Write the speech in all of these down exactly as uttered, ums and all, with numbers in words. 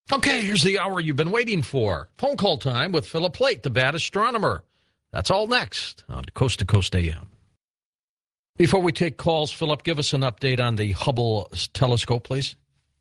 Okay, here's the hour you've been waiting for. Phone call time with Philip Plait, the bad astronomer. That's all next on Coast to Coast A M. Before we take calls, Philip, give us an update on the Hubble telescope, please.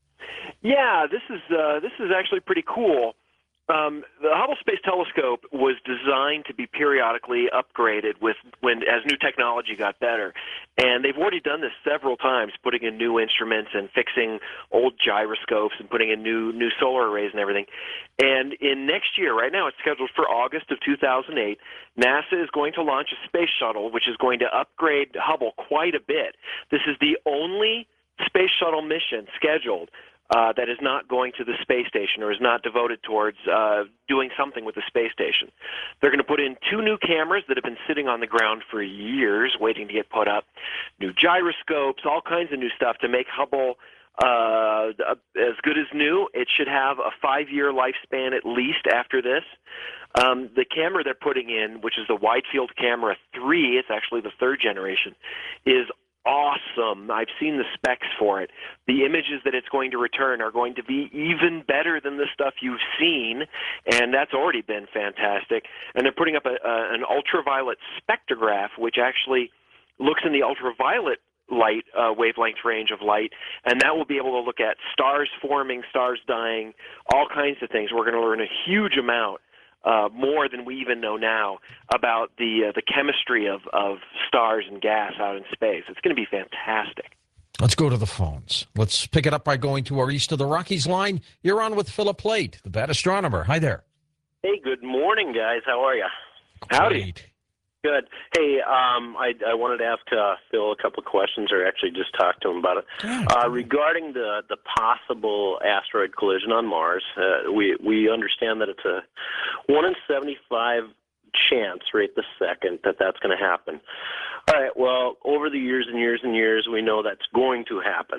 Yeah, this is uh, this is actually pretty cool. Um, the Hubble Space Telescope was designed to be periodically upgraded with when as new technology got better, and they've already done this several times, putting in new instruments and fixing old gyroscopes and putting in new new solar arrays and everything. And in next year, right now it's scheduled for August of two thousand eight, NASA is going to launch a space shuttle which is going to upgrade Hubble quite a bit. This is the only space shuttle mission scheduled Uh, that is not going to the space station or is not devoted towards uh, doing something with the space station. They're going to put in two new cameras that have been sitting on the ground for years waiting to get put up, new gyroscopes, all kinds of new stuff to make Hubble uh, as good as new. It should have a five-year lifespan at least after this. Um, the camera they're putting in, which is the Wide Field Camera three, it's actually the third generation, is awesome. I've seen the specs for it. The images that it's going to return are going to be even better than the stuff you've seen, and that's already been fantastic. And they're putting up a, a, an ultraviolet spectrograph, which actually looks in the ultraviolet light uh, wavelength range of light, and that will be able to look at stars forming, stars dying, all kinds of things. We're going to learn a huge amount Uh, more than we even know now about the uh, the chemistry of, of stars and gas out in space. It's going to be fantastic. Let's go to the phones. Let's pick it up by going to our East of the Rockies line. You're on with Philip Plait, the bad astronomer. Hi there. Hey, good morning, guys. How are you? Howdy. Great. Good. Hey, um, I, I wanted to ask uh, Phil a couple of questions, or actually just talk to him about it. Uh, regarding the, the possible asteroid collision on Mars, uh, we we understand that it's a one in seventy-five chance right this second that that's going to happen. All right, well, over the years and years and years, we know that's going to happen.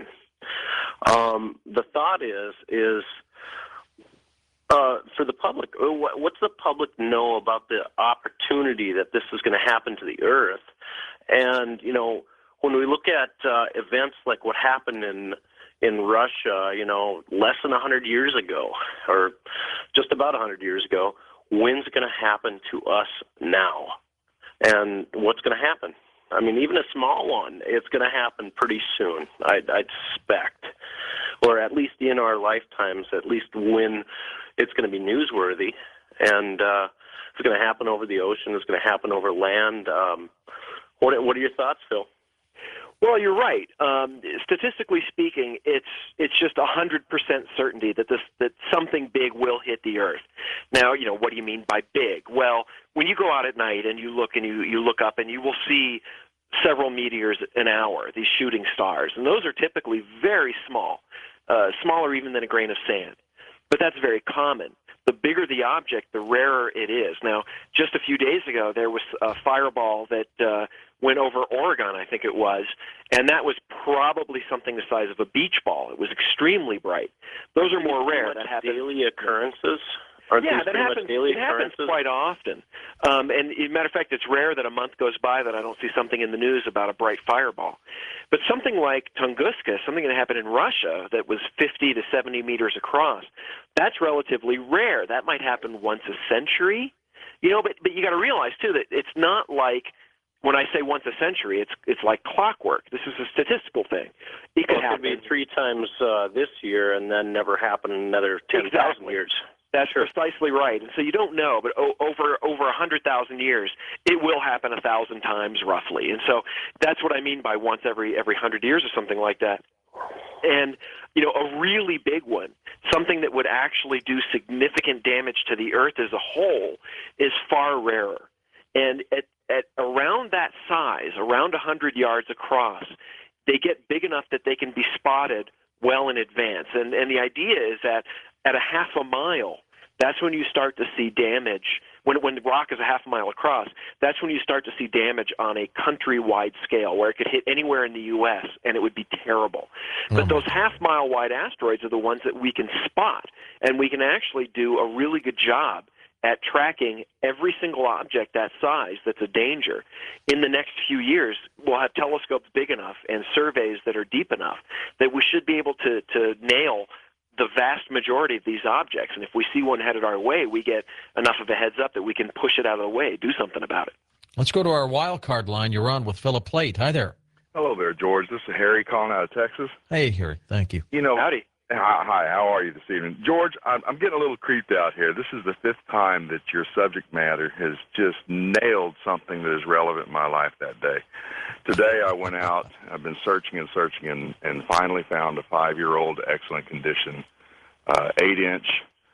Um, the thought is, is Uh, for the public, what's the public know about the opportunity that this is going to happen to the Earth? And, you know, when we look at uh, events like what happened in in Russia, you know, less than one hundred years ago, or just about one hundred years ago, when's it going to happen to us now? And what's going to happen? I mean, even a small one, it's going to happen pretty soon, I'd, I'd suspect, or at least in our lifetimes, at least when it's going to be newsworthy, and uh, it's going to happen over the ocean. It's going to happen over land. Um, what, what are your thoughts, Phil? Well, you're right. Um, statistically speaking, it's it's just a hundred percent certainty that this that something big will hit the Earth. Now, you know, what do you mean by big? Well, when you go out at night and you look and you, you look up and you will see several meteors an hour, these shooting stars, and those are typically very small, uh, smaller even than a grain of sand. But that's very common. The bigger the object, the rarer it is. Now, just a few days ago, there was a fireball that uh, went over Oregon, I think it was, and that was probably something the size of a beach ball. It was extremely bright. Those are more rare. That happen daily occurrences. Aren't yeah, these that happens. daily It happens quite often. Um, and as a matter of fact, it's rare that a month goes by that I don't see something in the news about a bright fireball. But something like Tunguska, something that happened in Russia that was fifty to seventy meters across, that's relatively rare. That might happen once a century. You know, but but you got to realize too that it's not like when I say once a century, it's it's like clockwork. This is a statistical thing. It could well, it happen could be three times uh, this year and then never happen in another ten thousand exactly. years. That's sure. precisely right. And so you don't know, but o- over over one hundred thousand years, it will happen a thousand times roughly. And so that's what I mean by once every every one hundred years or something like that. And, you know, a really big one, something that would actually do significant damage to the Earth as a whole, is far rarer. And at, at around that size, around one hundred yards across, they get big enough that they can be spotted well in advance. And, and the idea is that at a half a mile, that's when you start to see damage. When, when the rock is a half a mile across, that's when you start to see damage on a countrywide scale where it could hit anywhere in the U S and it would be terrible. Oh but those half-mile-wide asteroids are the ones that we can spot, and we can actually do a really good job at tracking every single object that size that's a danger. In the next few years, we'll have telescopes big enough and surveys that are deep enough that we should be able to, to nail the vast majority of these objects. And if we see one headed our way, we get enough of a heads up that we can push it out of the way, do something about it. Let's go to our wild card line. You're on with Philip Plait. Hi there. Hello there, George. This is Harry calling out of Texas. Hey, Harry. Thank you. You know, Howdy. Hi, hi, how are you this evening? George, I'm, I'm getting a little creeped out here. This is the fifth time that your subject matter has just nailed something that is relevant in my life that day. Today I went out, I've been searching and searching, and, and finally found a five-year-old excellent condition, uh, eight-inch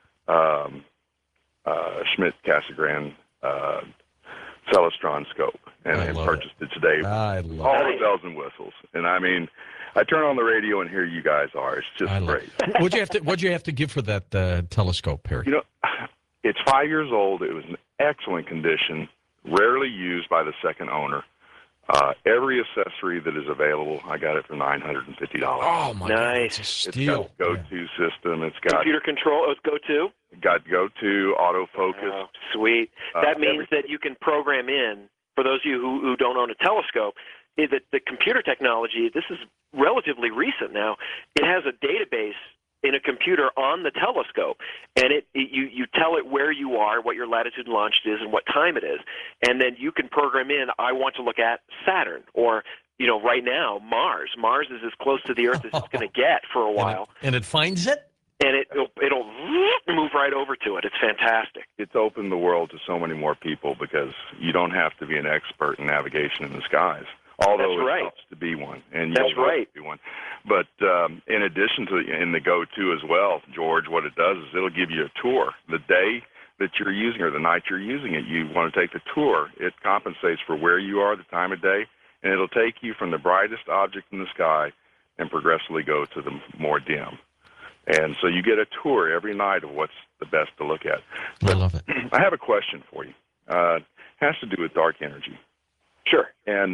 um, uh, Schmidt-Cassegrain uh, Celestron scope, and, I and love purchased it, it today. I love All it. the bells and whistles. And I mean, I turn on the radio and here you guys are. It's just I love great. it. What'd you have to What'd you have to give for that uh, telescope, Harry? You know, it's five years old. It was in excellent condition, rarely used by the second owner. Uh, every accessory that is available, I got it for nine hundred fifty dollars. Oh my Nice. God, it's a It's steal. got go-to system. It's got Computer control, oh, go to? got go-to autofocus. Oh, sweet. Uh, That means every- that you can program in, for those of you who, who don't own a telescope, is that the computer technology, this is relatively recent now, it has a database in a computer on the telescope, and it, it you, you tell it where you are, what your latitude and longitude is, and what time it is, and then you can program in, I want to look at Saturn, or, you know, right now, Mars. Mars is as close to the Earth as it's going to get for a while, And it, and it finds it? and it, it'll, it'll move right over to it. It's fantastic. It's opened the world to so many more people because you don't have to be an expert in navigation in the skies. Although That's right. it helps to be one, and That's you'll right. be one. But um, in addition to in the go-to as well, George, what it does is it'll give you a tour the day that you're using or the night you're using it. You want to take the tour. It compensates for where you are, the time of day, and it'll take you from the brightest object in the sky and progressively go to the more dim. And so you get a tour every night of what's the best to look at. I love it. I have a question for you. Uh, it has to do with dark energy. Sure. And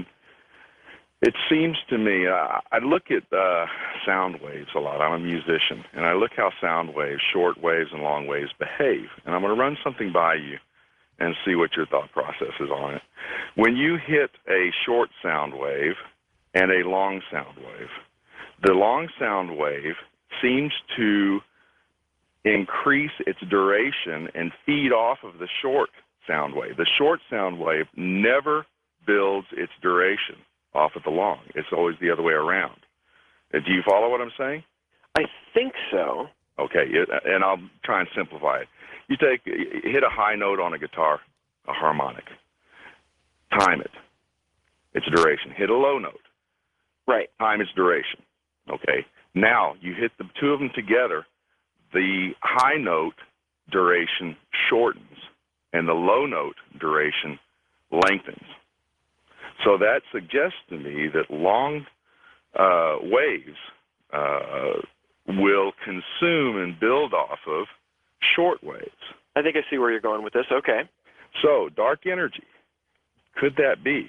it seems to me, uh, I look at uh, sound waves a lot. I'm a musician, and I look how sound waves, short waves and long waves, behave. And I'm going to run something by you and see what your thought process is on it. When you hit a short sound wave and a long sound wave, the long sound wave seems to increase its duration and feed off of the short sound wave. The short sound wave never builds its duration off of the long. It's always the other way around. Uh, Do you follow what I'm saying? I think so. Okay, it, and I'll try and simplify it. You take, you hit a high note on a guitar, a harmonic. Time it. Its duration. Hit a low note. Right. Time its duration. Okay. Now you hit the two of them together. The high note duration shortens, and the low note duration lengthens. So that suggests to me that long uh, waves uh, will consume and build off of short waves. I think I see where you're going with this. Okay. So dark energy, could that be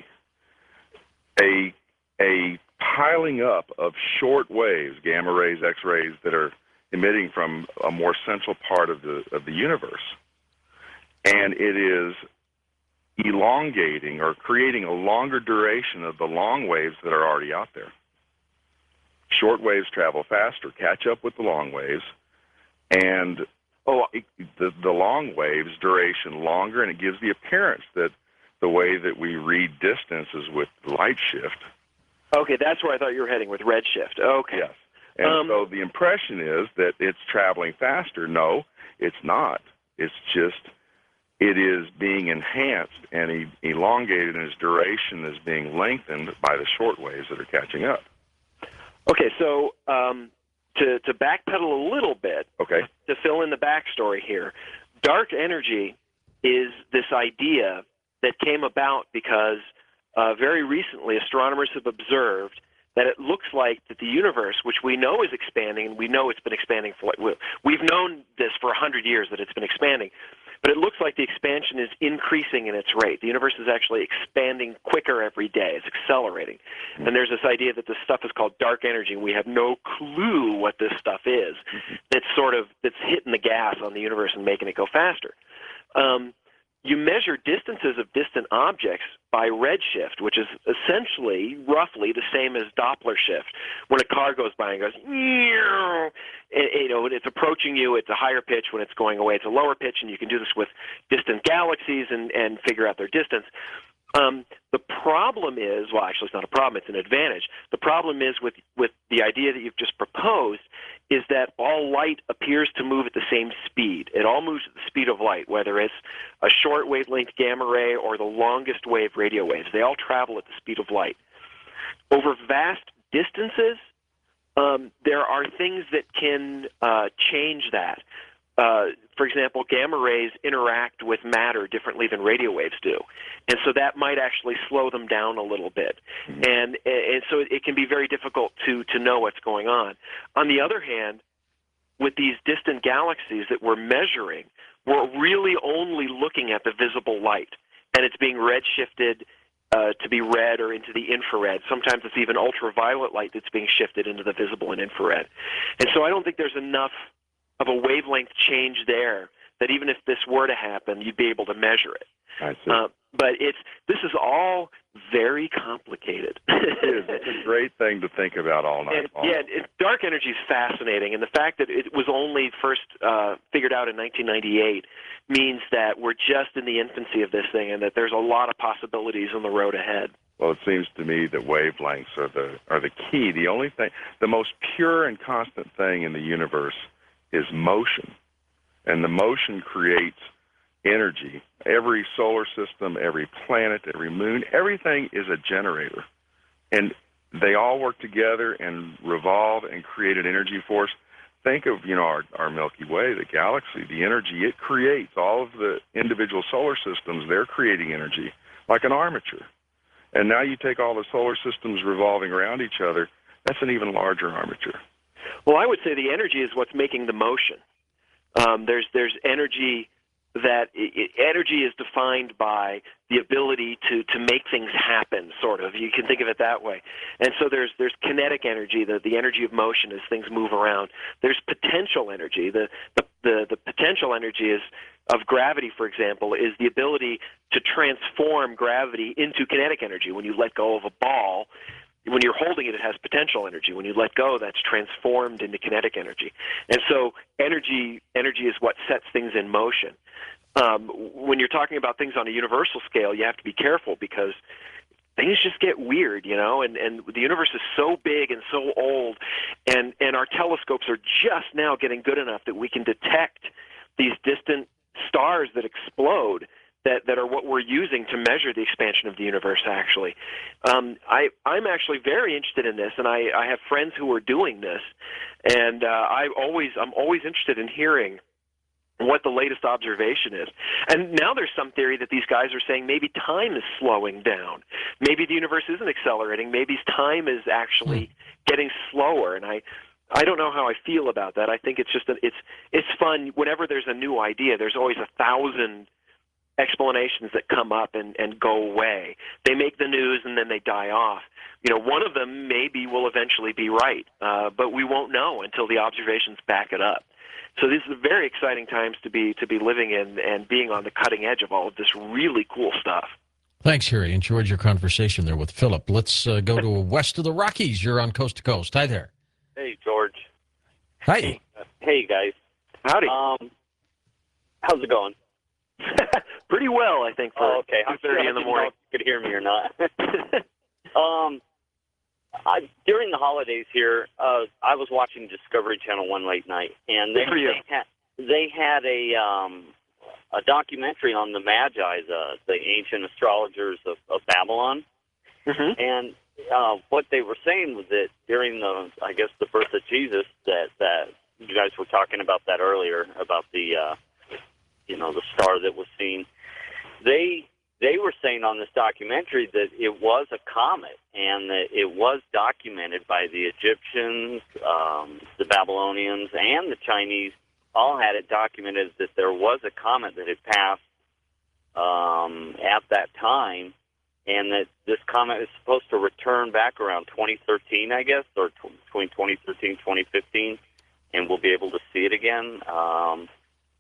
a a piling up of short waves, gamma rays, X-rays, that are emitting from a more central part of the of the universe, and it is elongating or creating a longer duration of the long waves that are already out there. Short waves travel faster, catch up with the long waves, and oh, it, the, the long waves duration longer, and it gives the appearance that the way that we read distance is with light shift. Okay, that's where I thought you were heading with redshift. Okay. Yes. And Um, so the impression is that it's traveling faster. No, it's not. It's just it is being enhanced and e- elongated, and its duration is being lengthened by the short waves that are catching up. Okay, so um, to, to backpedal a little bit, Okay. to fill in the backstory here, dark energy is this idea that came about because uh, very recently astronomers have observed that it looks like that the universe, which we know is expanding, and we know it's been expanding for, we've known this for one hundred years that it's been expanding, but it looks like the expansion is increasing in its rate. The universe is actually expanding quicker every day. It's accelerating. And there's this idea that this stuff is called dark energy, and we have no clue what this stuff is. That's sort of, that's hitting the gas on the universe and making it go faster. Um, you measure distances of distant objects by redshift, which is essentially roughly the same as Doppler shift. When a car goes by and goes, and, you know, it's approaching you, it's a higher pitch. When it's going away, it's a lower pitch, and you can do this with distant galaxies and, and figure out their distance. Um, the problem is, well, actually, it's not a problem; it's an advantage. The problem is with with the idea that you've just proposed is that all light appears to move at the same speed. It all moves at the speed of light, whether it's a short wavelength gamma ray or the longest wave radio waves. They all travel at the speed of light. Over vast distances, um, there are things that can uh, change that. Uh, for example, gamma rays interact with matter differently than radio waves do, and so that might actually slow them down a little bit, mm-hmm. and and so it can be very difficult to to know what's going on. On the other hand, with these distant galaxies that we're measuring, we're really only looking at the visible light, and it's being redshifted uh, to be red or into the infrared. Sometimes it's even ultraviolet light that's being shifted into the visible and infrared, and so I don't think there's enough of a wavelength change there that even if this were to happen, you'd be able to measure it. I see. Uh, but it's this is all very complicated. It is. It's a great thing to think about all night and, long. Yeah, it, dark energy is fascinating, and the fact that it was only first uh, figured out in nineteen ninety-eight means that we're just in the infancy of this thing, and that there's a lot of possibilities on the road ahead. Well, it seems to me that wavelengths are the are the key. The only thing, the most pure and constant thing in the universe is motion, and the motion creates energy. Every solar system, every planet, every moon, everything is a generator, and they all work together and revolve and create an energy force. Think of, you know, our, our Milky Way, the galaxy, the energy it creates. All of the individual solar systems, they're creating energy like an armature. And now you take all the solar systems revolving around each other, that's an even larger armature. Well, I would say the energy is what's making the motion. Um, there's there's energy that it, energy is defined by the ability to, to make things happen, sort of. You can think of it that way. And so there's there's kinetic energy, the, the energy of motion as things move around. There's potential energy. The, the, the, the potential energy is of gravity, for example, is the ability to transform gravity into kinetic energy. When you let go of a ball, when you're holding it, it has potential energy. When you let go, that's transformed into kinetic energy. And so energy energy is what sets things in motion. Um, when you're talking about things on a universal scale, you have to be careful because things just get weird, you know, and, and the universe is so big and so old, and, and our telescopes are just now getting good enough that we can detect these distant stars that explode that, that are what we're using to measure the expansion of the universe, actually. Um, I, I'm actually very interested in this, and I, I have friends who are doing this, and uh, I always, I'm always interested in hearing what the latest observation is. And now there's some theory that these guys are saying maybe time is slowing down. Maybe the universe isn't accelerating. Maybe time is actually getting slower. And I, I don't know how I feel about that. I think it's just a, it's it's fun. Whenever there's a new idea, there's always a thousand explanations that come up and, and go away. They make the news and then they die off. You know, one of them maybe will eventually be right, uh, but we won't know until the observations back it up. So these are very exciting times to be to be living in and being on the cutting edge of all of this really cool stuff. Thanks, Harry. Enjoyed your conversation there with Philip. Let's uh, go to west of the Rockies. You're on Coast to Coast. Hi there. Hey, George. Hi. Hey, guys. Howdy. Um, how's it going? Pretty well, I think, for oh, okay. two thirty in the morning. I didn't know if you could hear me or not. um, I, during the holidays here, uh, I was watching Discovery Channel one late night, and they, they, had, they had a um, a documentary on the Magi, the, the ancient astrologers of, of Babylon. Mm-hmm. And uh, what they were saying was that during the, I guess, the birth of Jesus, that, that you guys were talking about that earlier, about the, uh, you know, the star that was seen. They they were saying on this documentary that it was a comet, and that it was documented by the Egyptians, um, the Babylonians, and the Chinese. All had it documented that there was a comet that had passed um, at that time, and that this comet is supposed to return back around twenty thirteen, I guess, or t- between twenty thirteen and twenty fifteen, and we'll be able to see it again. Um,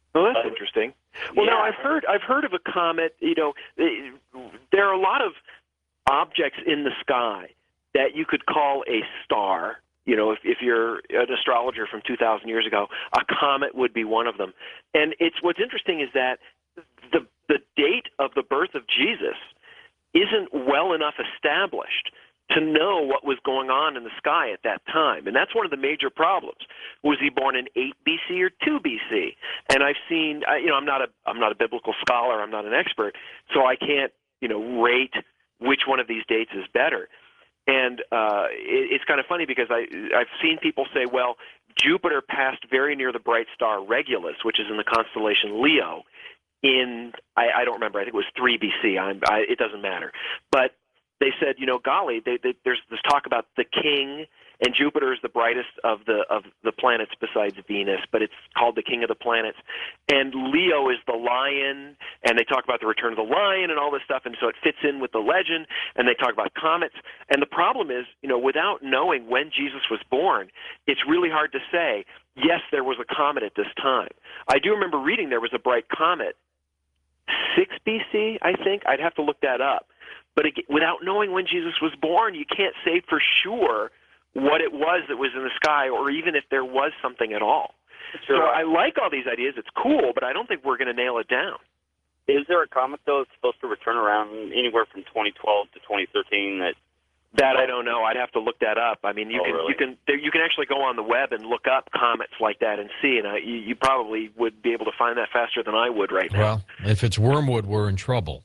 Well, that's interesting. Well, yeah. now I've heard I've heard of a comet. You know, eh, there are a lot of objects in the sky that you could call a star. You know, if, if you're an astrologer from two thousand years ago, a comet would be one of them. And it's what's interesting is that the the date of the birth of Jesus isn't well enough established to know what was going on in the sky at that time. And that's one of the major problems. Was he born in eight B C or two B C? And I've seen, I, you know, I'm not a I'm not a biblical scholar, I'm not an expert, so I can't, you know, rate which one of these dates is better. And uh, it, it's kind of funny because I, I've seen people say, well, Jupiter passed very near the bright star Regulus, which is in the constellation Leo, in, I, I don't remember, I think it was three B C. I'm, I, it doesn't matter. But they said, you know, golly, they, they, there's this talk about the king, and Jupiter is the brightest of the of the planets besides Venus, but it's called the king of the planets. And Leo is the lion, and they talk about the return of the lion and all this stuff, and so it fits in with the legend, and they talk about comets. And the problem is, you know, without knowing when Jesus was born, it's really hard to say, yes, there was a comet at this time. I do remember reading there was a bright comet, six B C, I think. I'd have to look that up. But again, without knowing when Jesus was born, you can't say for sure what it was that was in the sky, or even if there was something at all. So I like all these ideas. It's cool, but I don't think we're going to nail it down. Is there a comet, though, that's supposed to return around anywhere from twenty twelve to twenty thirteen? That that I don't know. I'd have to look that up. I mean, you oh, can really? you can there, you can actually go on the web and look up comets like that and see, and I, you, you probably would be able to find that faster than I would right now. Well, if it's wormwood, we're in trouble.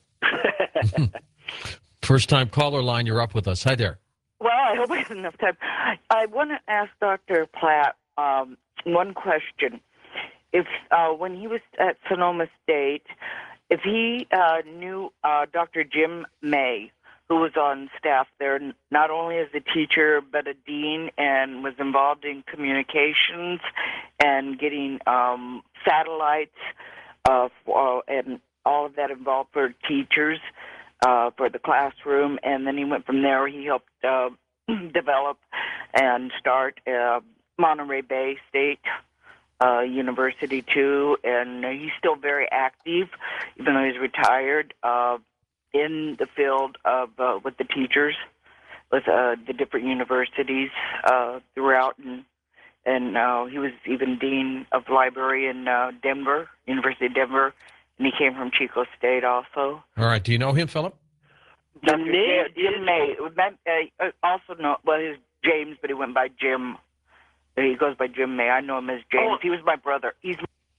First-time caller line, you're up with us. Hi there. Well, I hope I have enough time. I want to ask Doctor Platt um, one question. If uh, when he was at Sonoma State, if he uh, knew uh, Doctor Jim May, who was on staff there, not only as a teacher but a dean, and was involved in communications and getting um, satellites uh, for, and all of that involved for teachers. Uh, for the classroom, and then he went from there. He helped uh, develop and start uh, Monterey Bay State uh, University, too, and he's still very active, even though he's retired, uh, in the field of uh, with the teachers, with uh, the different universities uh, throughout, and, and uh, he was even dean of library in uh, Denver, University of Denver, and he came from Chico State also. All right. Do you know him, Philip? The name Jim is- May. Uh, also, know, well, he's James, but he went by Jim. He goes by Jim May. I know him as James. Oh. He was my brother. He's.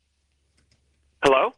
Hello?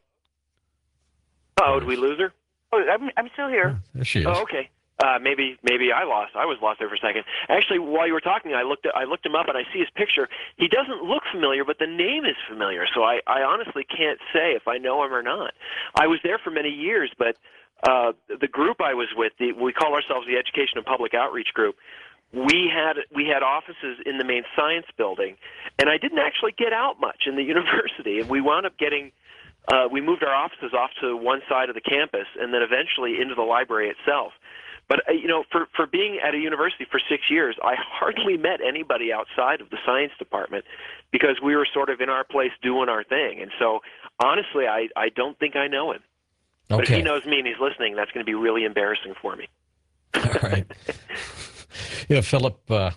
Oh, did we lose her? Oh, I'm, I'm still here. There she is. Oh, okay. Uh, maybe maybe I lost. I was lost there for a second. Actually, while you were talking, I looked I looked him up and I see his picture. He doesn't look familiar, but the name is familiar. So I, I honestly can't say if I know him or not. I was there for many years, but uh, the group I was with, the, we call ourselves the Education and Public Outreach Group. We had we had offices in the main science building, and I didn't actually get out much in the university. And we wound up getting. Uh, we moved our offices off to one side of the campus, and then eventually into the library itself. But, uh, you know, for, for being at a university for six years, I hardly met anybody outside of the science department because we were sort of in our place doing our thing. And so, honestly, I, I don't think I know him. But if Okay. he knows me and he's listening, that's going to be really embarrassing for me. All right. Yeah, Philip, uh,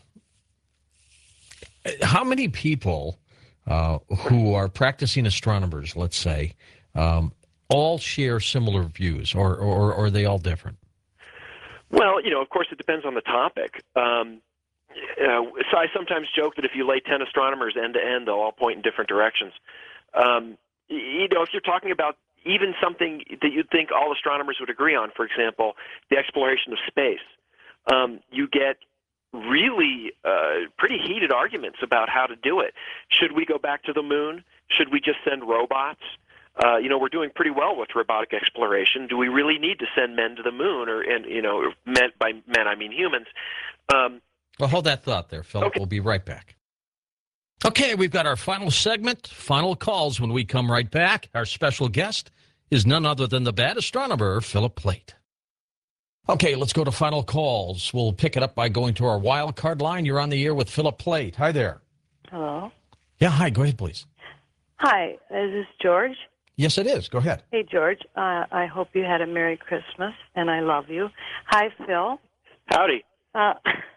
how many people uh, who are practicing astronomers, let's say, um, all share similar views, or, or, or are they all different? Well, you know, of course, it depends on the topic. Um, uh, so I sometimes joke that if you lay ten astronomers end to end, they'll all point in different directions. Um, you know, if you're talking about even something that you'd think all astronomers would agree on, for example, the exploration of space, um, you get really uh, pretty heated arguments about how to do it. Should we go back to the moon? Should we just send robots? Uh, you know, we're doing pretty well with robotic exploration. Do we really need to send men to the moon, or and you know, men, by men I mean humans? Um, Well, hold that thought there, Philip. Okay. We'll be right back. Okay, we've got our final segment, final calls. When we come right back, our special guest is none other than the bad astronomer, Philip Plait. Okay, let's go to final calls. We'll pick it up by going to our wild card line. You're on the air with Philip Plait. Hi there. Hello. Yeah, hi. Go ahead, please. Hi, is this George? Yes, it is. Go ahead. Hey, George. Uh, I hope you had a Merry Christmas, and I love you. Hi, Phil. Howdy. Uh,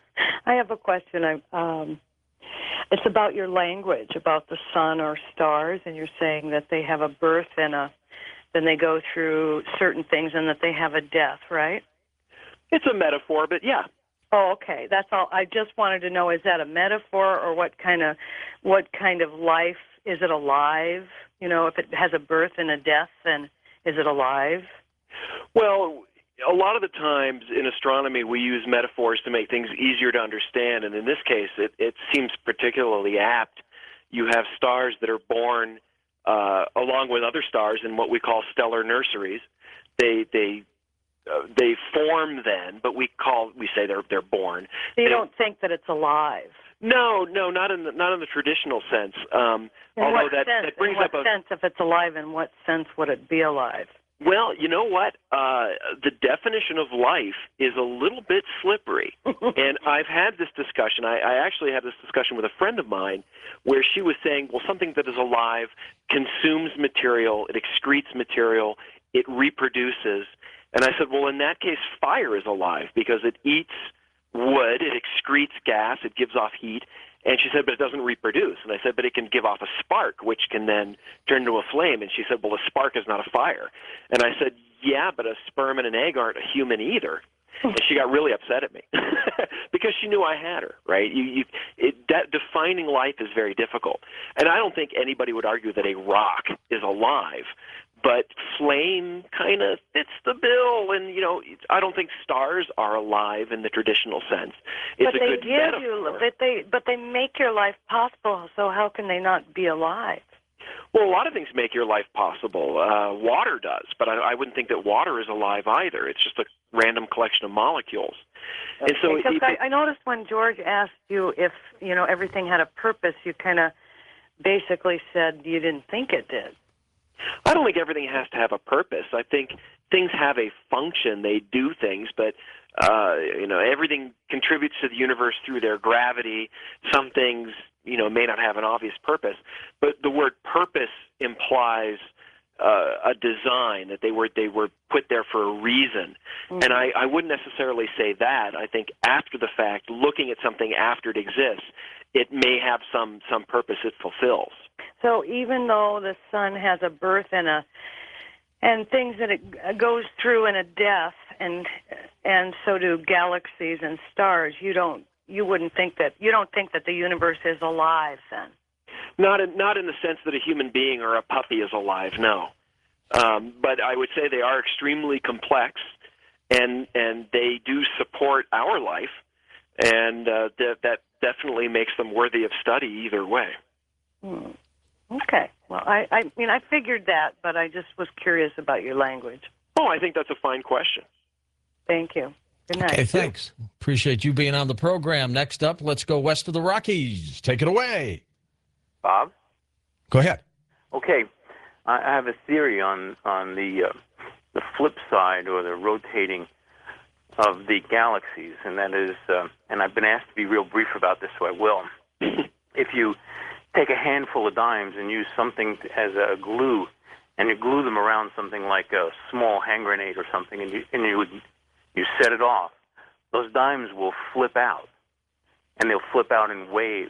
I have a question. I, um, it's about your language, about the sun or stars, and you're saying that they have a birth and a, then they go through certain things, and that they have a death, right? It's a metaphor, but yeah. Oh, okay. That's all. I just wanted to know: is that a metaphor, or what kind of, what kind of life is it alive? You know, if it has a birth and a death, then is it alive? Well, a lot of the times in astronomy we use metaphors to make things easier to understand, and in this case it, it seems particularly apt. You have stars that are born uh, along with other stars in what we call stellar nurseries. They they uh, they form then, but we call we say they're they're born. So you They- don't think that it's alive? No, no, not in the, not in the traditional sense. Um, In although what that, sense? that brings in what up a sense, if it's alive, in what sense would it be alive? well, you know what? Uh, the definition of life is a little bit slippery, and I've had this discussion. I, I actually had this discussion with a friend of mine, where she was saying, "Well, something that is alive consumes material, it excretes material, it reproduces." And I said, "Well, in that case, fire is alive because it eats wood, it excretes gas, it gives off heat." And she said, "But it doesn't reproduce." And I said, "But it can give off a spark, which can then turn into a flame." And she said, "Well, a spark is not a fire." And I said, "Yeah, but a sperm and an egg aren't a human either." And she got really upset at me because she knew I had her, right? You, you, it, de- defining life is very difficult. And I don't think anybody would argue that a rock is alive. But flame kind of fits the bill, and you know, I don't think stars are alive in the traditional sense. It's but a they good give metaphor. you, but they, but they make your life possible. So how can they not be alive? Well, a lot of things make your life possible. Uh, water does, but I, I wouldn't think that water is alive either. It's just a random collection of molecules. And so, Because it, I, I noticed when George asked you if you know everything had a purpose, you kind of basically said you didn't think it did. I don't think everything has to have a purpose. I think things have a function. They do things, but uh, you know, everything contributes to the universe through their gravity. Some things, you know, may not have an obvious purpose, but the word purpose implies uh, a design, that they were they were put there for a reason. Mm-hmm. And I, I wouldn't necessarily say that. I think after the fact, looking at something after it exists, it may have some some purpose it fulfills. So even though the sun has a birth and a and things that it goes through and a death, and and so do galaxies and stars, you don't you wouldn't think that you don't think that the universe is alive then. Not in, not in the sense that a human being or a puppy is alive, no. Um, but I would say they are extremely complex, and and they do support our life, and uh, that that definitely makes them worthy of study either way. Hmm. Okay. Well, I, I mean, I figured that, but I just was curious about your language. Oh, I think that's a fine question. Thank you. Good night. Okay, thanks. Appreciate you being on the program. Next up, let's go west of the Rockies. Take it away. Bob? Go ahead. Okay. I I have a theory on, on the, uh, the flip side, or the rotating of the galaxies, and that is, uh, and I've been asked to be real brief about this, so I will. If you take a handful of dimes and use something as a glue, and you glue them around something like a small hand grenade or something, and you and you you set it off, those dimes will flip out, and they'll flip out in waves.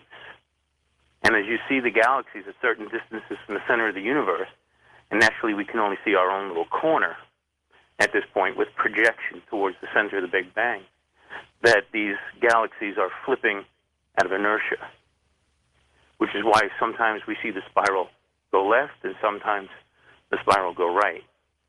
And as you see the galaxies at certain distances from the center of the universe, and naturally we can only see our own little corner at this point with projection towards the center of the Big Bang, that these galaxies are flipping out of inertia, which is why sometimes we see the spiral go left and sometimes the spiral go right.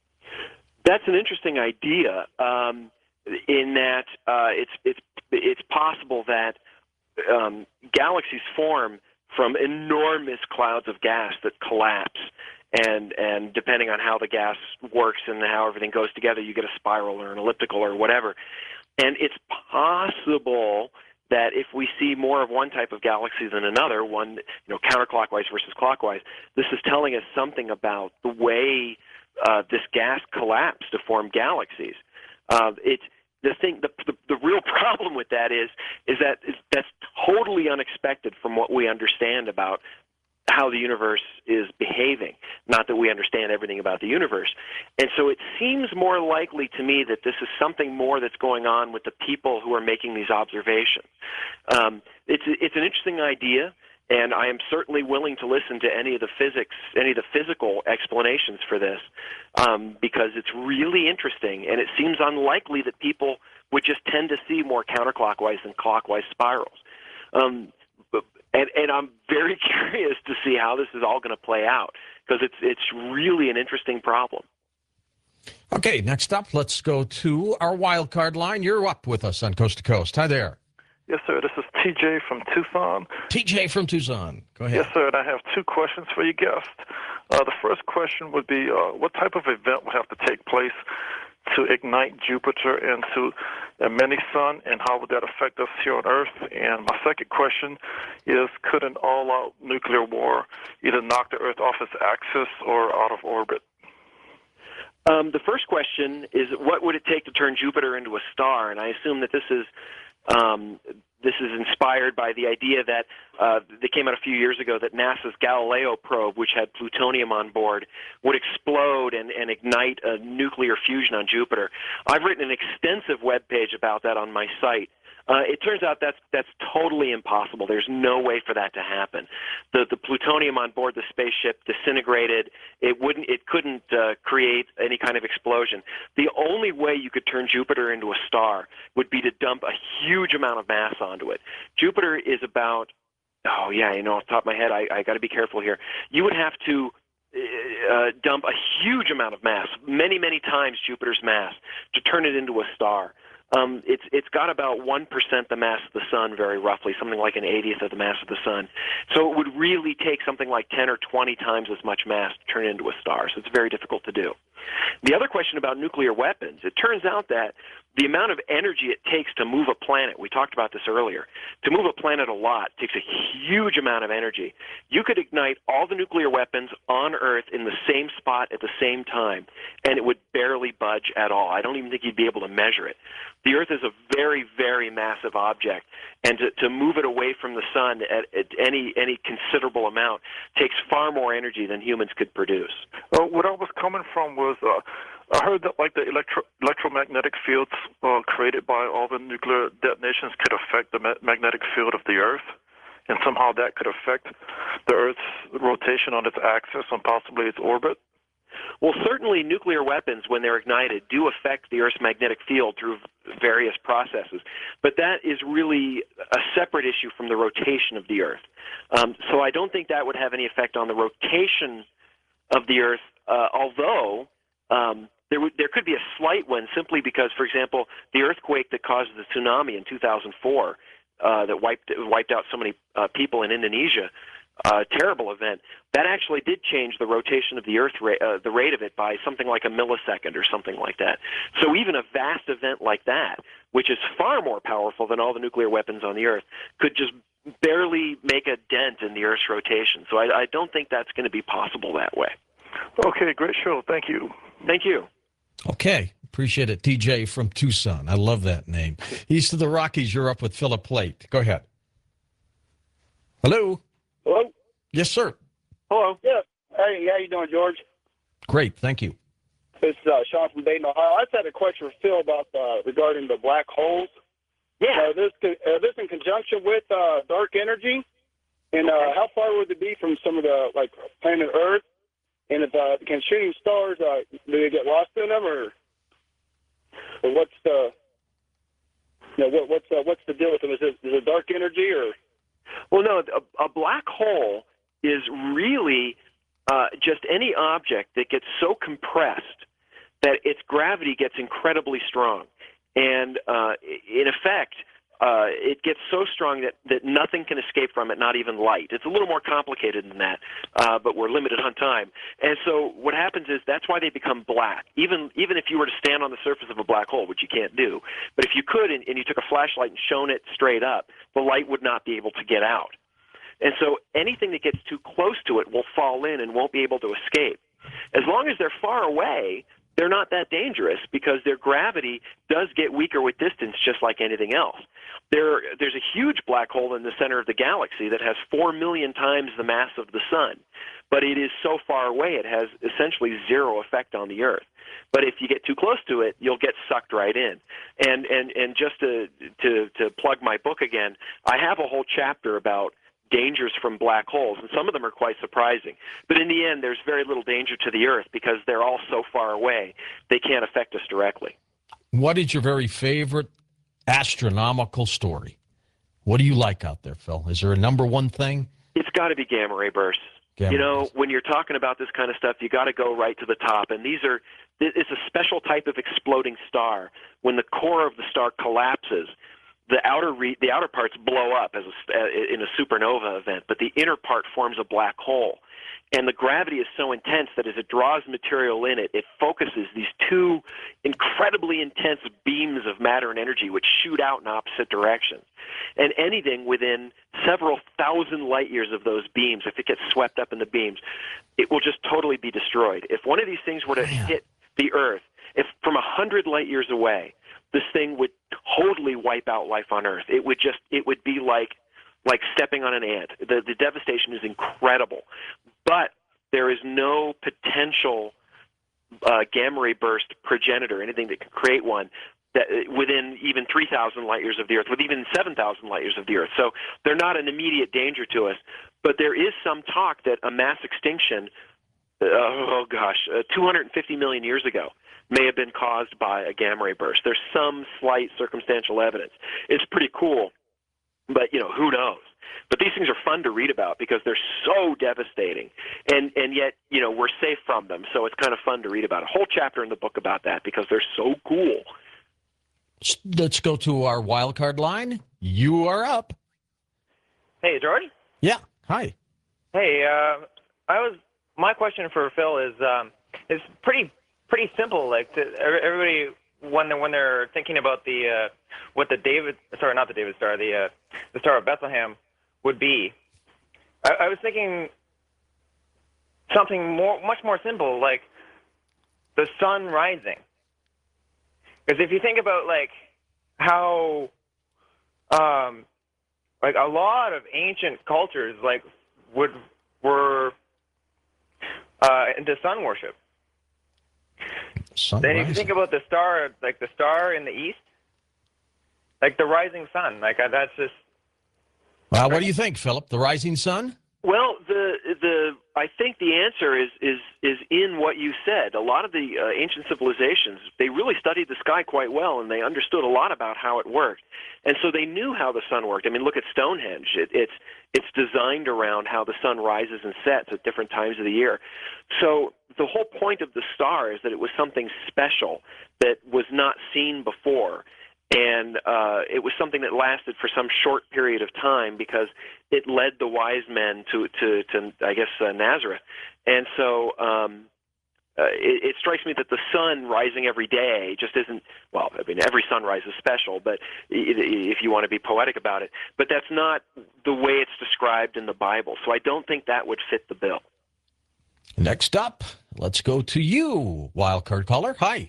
That's an interesting idea, um, in that uh, it's it's it's possible that um, galaxies form from enormous clouds of gas that collapse, and and depending on how the gas works and how everything goes together, you get a spiral or an elliptical or whatever. And it's possible that if we see more of one type of galaxy than another, one, you know, counterclockwise versus clockwise, this is telling us something about the way uh, this gas collapsed to form galaxies. Uh, it's the thing. The, the the real problem with that is is that is, that's totally unexpected from what we understand about how the universe is behaving, not that we understand everything about the universe. And so it seems more likely to me that this is something more that's going on with the people who are making these observations. Um, it's, it's an interesting idea, and I am certainly willing to listen to any of the physics, any of the physical explanations for this, um, because it's really interesting, and it seems unlikely that people would just tend to see more counterclockwise than clockwise spirals. Um, And, and I'm very curious to see how this is all going to play out, because it's it's really an interesting problem. Okay, next up, let's go to our wild card line. You're up with us on Coast to Coast. Hi there. Yes, sir. This is T J from Tucson. T J from Tucson. Go ahead. Yes, sir. And I have two questions for your guest. Uh, the first question would be, uh, what type of event would have to take place to ignite Jupiter into a mini-sun, and how would that affect us here on Earth? And my second question is, could an all-out nuclear war either knock the Earth off its axis or out of orbit? Um, the first question is, what would it take to turn Jupiter into a star? And I assume that this is um, this is inspired by the idea that uh, that came out a few years ago that NASA's Galileo probe, which had plutonium on board, would explode and, and ignite a nuclear fusion on Jupiter. I've written an extensive web page about that on my site. Uh, it turns out that's that's totally impossible. There's no way for that to happen. The the plutonium on board the spaceship disintegrated. It wouldn't. It couldn't uh, create any kind of explosion. The only way you could turn Jupiter into a star would be to dump a huge amount of mass onto it. Jupiter is about. Oh yeah, you know, off the top of my head, I, I got to be careful here. You would have to uh, dump a huge amount of mass, many many times Jupiter's mass, to turn it into a star. Um, it's it's got about one percent the mass of the sun, very roughly, something like an eightieth of the mass of the sun. So it would really take something like ten or twenty times as much mass to turn it into a star. So it's very difficult to do. The other question about nuclear weapons, it turns out that the amount of energy it takes to move a planet, we talked about this earlier, to move a planet a lot takes a huge amount of energy. You could ignite all the nuclear weapons on Earth in the same spot at the same time, and it would barely budge at all. I don't even think you'd be able to measure it. The Earth is a very, very massive object, and to, to move it away from the sun at, at any any considerable amount takes far more energy than humans could produce. Uh, what I was coming from was, uh, I heard that like the electro- electromagnetic fields uh, created by all the nuclear detonations could affect the ma- magnetic field of the Earth, and somehow that could affect the Earth's rotation on its axis and possibly its orbit. Well, certainly nuclear weapons, when they're ignited, do affect the Earth's magnetic field through various processes. But that is really a separate issue from the rotation of the Earth. Um, so I don't think that would have any effect on the rotation of the Earth, uh, although um, there, would, there could be a slight one simply because, for example, the earthquake that caused the tsunami in two thousand four uh, that wiped, wiped out so many uh, people in Indonesia, Uh, terrible event, that actually did change the rotation of the Earth, ra- uh, the rate of it by something like a millisecond or something like that. So even a vast event like that, which is far more powerful than all the nuclear weapons on the Earth, could just barely make a dent in the Earth's rotation. So I, I don't think that's going to be possible that way. Okay, great show. Thank you. Thank you. Okay, appreciate it. T J from Tucson. I love that name. East of the Rockies, you're up with Philip Plait. Go ahead. Hello. Hello? Yes, sir. Hello. Yeah. Hey, how you doing, George? Great, thank you. It's uh, Sean from Dayton, Ohio. I just had a question for Phil about uh, regarding the black holes. Yeah. Uh, this uh, this in conjunction with uh, dark energy, and uh, how far would it be from some of the like planet Earth? And if uh, can shooting stars, uh, do they get lost in them, or, or what's the you know, what, what's uh, what's the deal with them? Is it is it dark energy or? Well, no, a, a black hole is really uh, just any object that gets so compressed that its gravity gets incredibly strong. And uh, in effect, uh, it gets so strong that, that nothing can escape from it, not even light. It's a little more complicated than that, uh, but we're limited on time. And so what happens is that's why they become black, even even if you were to stand on the surface of a black hole, which you can't do. But if you could and, and you took a flashlight and shone it straight up, the light would not be able to get out. And so anything that gets too close to it will fall in and won't be able to escape. As long as they're far away, they're not that dangerous because their gravity does get weaker with distance, just like anything else. There, there's a huge black hole in the center of the galaxy that has four million times the mass of the sun, but it is so far away it has essentially zero effect on the Earth. But if you get too close to it, you'll get sucked right in. And and and just to to to plug my book again, I have a whole chapter about dangers from black holes, and some of them are quite surprising. But in the end, there's very little danger to the Earth because they're all so far away, they can't affect us directly. What is your very favorite astronomical story? What do you like out there, Phil? Is there a number one thing? It's got to be gamma ray bursts. Gamma you know, rays. when you're talking about this kind of stuff, you got to go right to the top. And these are, it's a special type of exploding star. When the core of the star collapses, the outer re- the outer parts blow up as a, in a supernova event, but the inner part forms a black hole. And the gravity is so intense that as it draws material in it, it focuses these two incredibly intense beams of matter and energy which shoot out in opposite directions. And anything within several thousand light years of those beams, if it gets swept up in the beams, it will just totally be destroyed. If one of these things were to Man. hit the Earth, if from a hundred light years away, this thing would totally wipe out life on Earth. It would just, it would be like like stepping on an ant. The, the devastation is incredible. But there is no potential uh, gamma ray burst progenitor, anything that can create one, that within even three thousand light years of the Earth, with even seven thousand light years of the Earth. So they're not an immediate danger to us. But there is some talk that a mass extinction, uh, oh gosh, uh, two hundred fifty million years ago, may have been caused by a gamma ray burst. There's some slight circumstantial evidence. It's pretty cool, but you know, who knows? But these things are fun to read about because they're so devastating, and and yet you know we're safe from them. So it's kind of fun to read about. A whole chapter in the book about that because they're so cool. Let's go to our wild card line. You are up. Hey, George. Yeah. Hi. Hey, uh, I was. My question for Phil is um, is pretty pretty simple. Like to, everybody when they're, when they're thinking about the uh, what the David sorry not the David Star the uh, the Star of Bethlehem would be. I, I was thinking something more much more simple, like the sun rising. Because if you think about like how um, like a lot of ancient cultures like would were uh, into sun worship. Sun then if you rising. think about the star, like the star in the east, like the rising sun, like uh, that's just. Well, what do you think, Philip? The rising sun? Well, the the I think the answer is is is in what you said. A lot of the uh, ancient civilizations, they really studied the sky quite well, and they understood a lot about how it worked, and so they knew how the sun worked. I mean, look at Stonehenge. It, it's it's designed around how the sun rises and sets at different times of the year. So the whole point of the star is that it was something special that was not seen before. And uh, it was something that lasted for some short period of time because it led the wise men to, to, to I guess, uh, Nazareth. And so um, uh, it, it strikes me that the sun rising every day just isn't, well, I mean, every sunrise is special, but it, if you want to be poetic about it. But that's not the way it's described in the Bible. So I don't think that would fit the bill. Next up, let's go to you, wild card caller. Hi.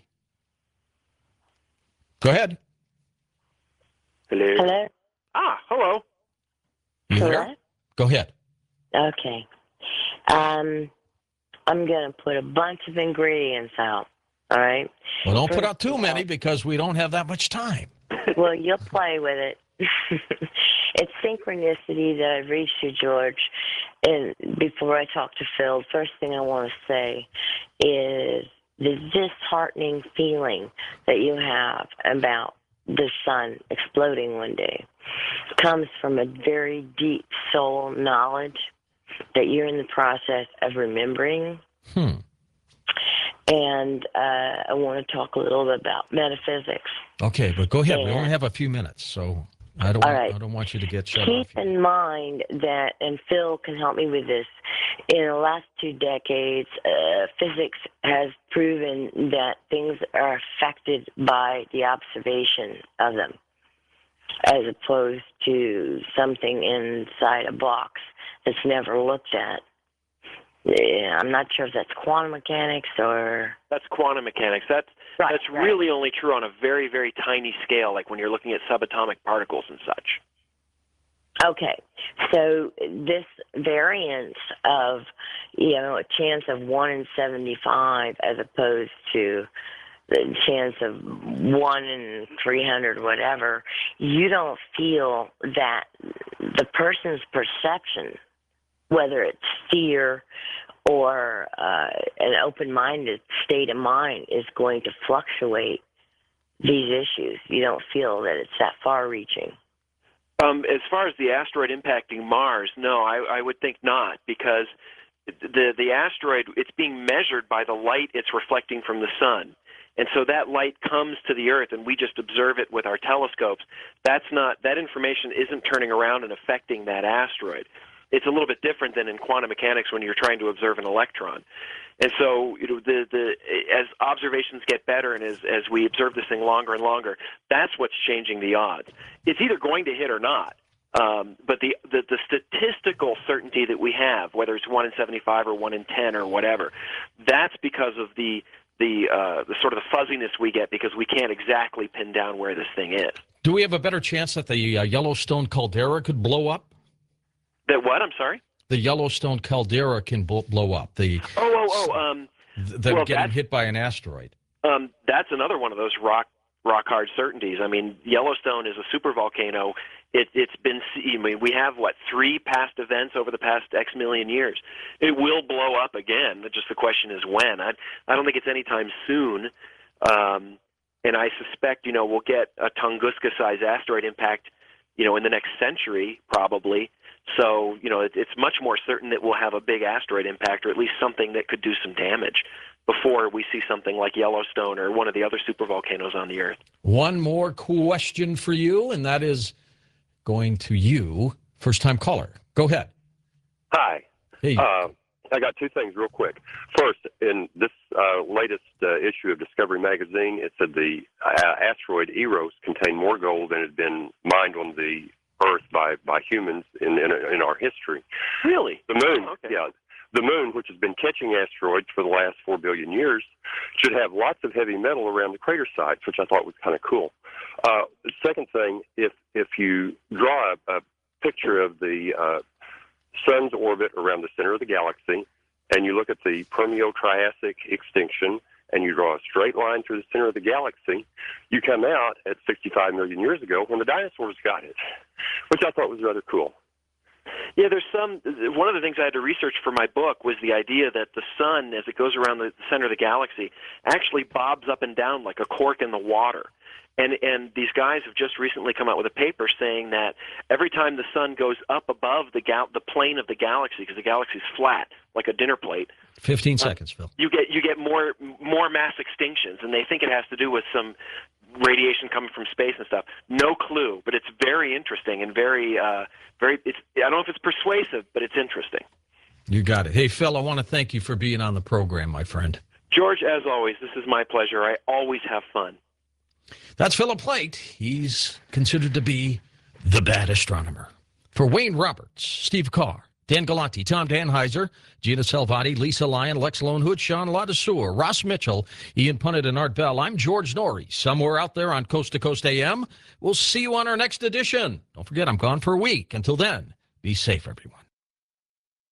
Go ahead. Hello. Hello? Ah, hello. You Hello? there? Go ahead. Okay. Um, I'm going to put a bunch of ingredients out, all right? Well, don't put First out too of many all- because we don't have that much time. Well, you'll play with it. It's synchronicity that I've reached you, George. And before I talk to Phil, the first thing I want to say is the disheartening feeling that you have about the sun exploding one day comes from a very deep soul knowledge that you're in the process of remembering. Hmm. And uh, I want to talk a little bit about metaphysics. Okay, but go ahead. We Yeah. only have a few minutes, so I don't. All Want, right. I don't want you to get shut Keep off. in mind that, and Phil can help me with this, in the last two decades, uh, physics has proven that things are affected by the observation of them, as opposed to something inside a box that's never looked at. Yeah, I'm not sure if that's quantum mechanics or... That's quantum mechanics. That's right, that's right. really only true on a very, very tiny scale, like when you're looking at subatomic particles and such. Okay, so this variance of, you know, a chance of one in seventy-five as opposed to the chance of one in three hundred, whatever, you don't feel that the person's perception, whether it's fear or uh, an open-minded state of mind, is going to fluctuate these issues. You don't feel that it's that far-reaching. Um, as far as the asteroid impacting Mars, no, I, I would think not, because the the asteroid, it's being measured by the light it's reflecting from the sun. And so that light comes to the Earth, and we just observe it with our telescopes. That's not, that information isn't turning around and affecting that asteroid. It's a little bit different than in quantum mechanics when you're trying to observe an electron. And so, you know, the the as observations get better and as as we observe this thing longer and longer, that's what's changing the odds. It's either going to hit or not. Um, but the, the the statistical certainty that we have, whether it's one in seventy-five or one in ten or whatever, that's because of the the uh, the sort of the fuzziness we get because we can't exactly pin down where this thing is. Do we have a better chance that the uh, Yellowstone caldera could blow up? That what? I'm sorry? The Yellowstone caldera can bl- blow up. The oh, oh, oh. Um, th- them well, getting hit by an asteroid. Um, that's another one of those rock rock hard certainties. I mean, Yellowstone is a supervolcano. It, it's been. I mean, we have what three past events over the past X million years. It will blow up again. Just the question is when. I I don't think it's anytime soon. Um, and I suspect you know we'll get a Tunguska-sized asteroid impact, you know, in the next century probably. So, you know, it, it's much more certain that we'll have a big asteroid impact or at least something that could do some damage before we see something like Yellowstone or one of the other supervolcanoes on the Earth. One more question for you, and that is going to you, first-time caller. Go ahead. Hi. Hey. Uh, I got two things real quick. First, in this uh, latest uh, issue of Discovery Magazine, it said the uh, asteroid Eros contained more gold than had been mined on the Earth by, by humans in, in in our history. Really? The moon, okay. yeah. The moon, which has been catching asteroids for the last four billion years, should have lots of heavy metal around the crater sites, which I thought was kind of cool. Uh, the second thing, if if you draw a, a picture of the uh, sun's orbit around the center of the galaxy, and you look at the Permian-Triassic extinction, and you draw a straight line through the center of the galaxy, you come out at sixty-five million years ago when the dinosaurs got it, which I thought was rather cool. Yeah, there's some, one of the things I had to research for my book was the idea that the sun, as it goes around the center of the galaxy, actually bobs up and down like a cork in the water. And and these guys have just recently come out with a paper saying that every time the sun goes up above the gal- the plane of the galaxy, because the galaxy is flat like a dinner plate, Fifteen uh, seconds, Phil. you get you get more more mass extinctions, and they think it has to do with some radiation coming from space and stuff. No clue, but it's very interesting and very uh, very. It's I don't know if it's persuasive, but it's interesting. You got it. Hey, Phil, I want to thank you for being on the program, my friend. George, as always, this is my pleasure. I always have fun. That's Philip Plait. He's considered to be the bad astronomer. For Wayne Roberts, Steve Carr, Dan Galante, Tom Danheiser, Gina Salvati, Lisa Lyon, Lex Lone Hood, Sean Ladesseur, Ross Mitchell, Ian Punnett, and Art Bell. I'm George Norrie, somewhere out there on Coast to Coast A M. We'll see you on our next edition. Don't forget, I'm gone for a week. Until then, be safe, everyone.